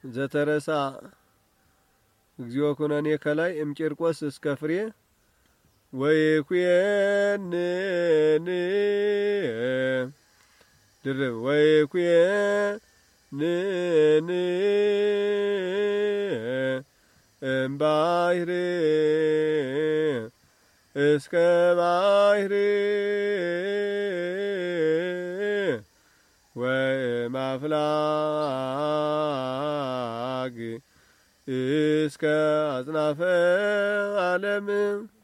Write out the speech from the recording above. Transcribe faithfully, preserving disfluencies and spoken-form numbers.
ዘተረሳ እግዚኦ ኩነኔ ከላይ እምቂርቆስ እስከ ፍሬ ወይኩየንን ድርብ ወይኩየንን እምባሕር እስከ ባሕር ወእምአፍላግ እስከ አጽናፈ ዓለም